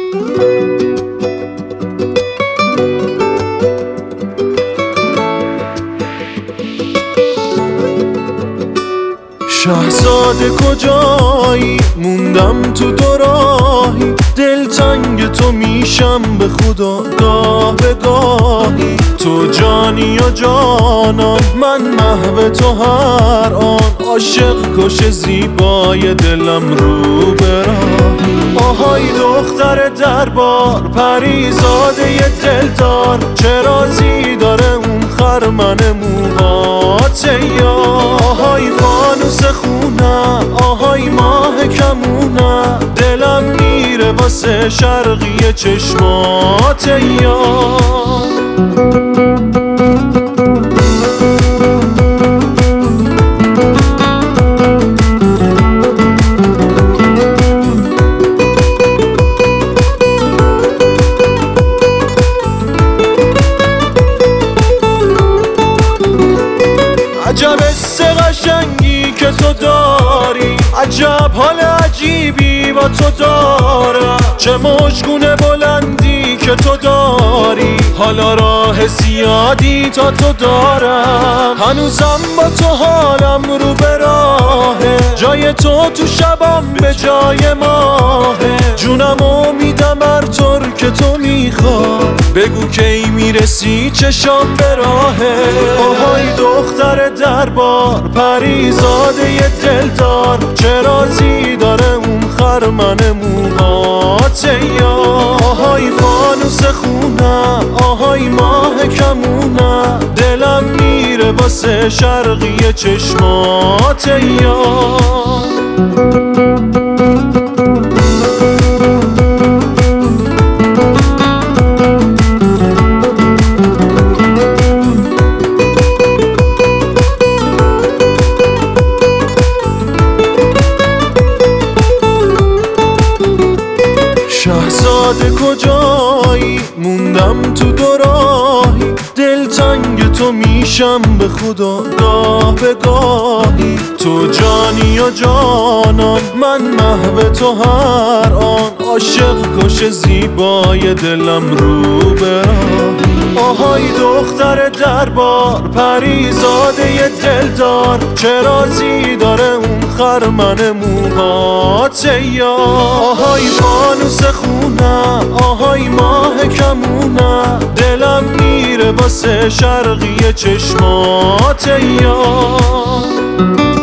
شهزاده کجایی؟ موندم تو دوراهی، دلتنگ تو میشم به خدا گاه به گاهی. تو جانی یا جانم، من محو تو هر آن، عاشق کش زیبای دلم رو به راهی. آهای دختر دربار، پریزاده دلدار، چه رازی داره اون خرمن موهات یا؟ آهای فانوس خونم، آهای ماه کمونم، دلم میره واسه شرقی چشمات یا. عجب حس قشنگی که تو داری، عجب حال عجیبی با تو دارم، چه مشگونه بلندی که تو داری، حالا راه زیادی تا تو دارم. هنوزم با تو حالم رو به راهه، جای تو تو شبم به جای ماهه، جونمو میدم هر طور که تو میخوای، بگو کی میرسی چشام به راهه. آهای دختر دربار، پریزاده دلدار، چه رازی داره اون خرمن موهات یا؟ آهای فانوس خونم، آهای ماه کمونم، دلم میره واسه شرقی چشمات یا. شهزاده کجایی؟ موندم تو دوراهی، دلتنگ تو میشم به خدا گاه به گاهی. تو جانی یا جانم، من محو تو هر آن، عاشق کش زیبای دلم رو به راهی. آهای دختر دربار، پریزاده دلدار، چه رازی داره اون خرمن موهات یا؟ آهای فانوس خونم، آهای ماه کمونم، دلم میره واسه شرقی چشمات یا.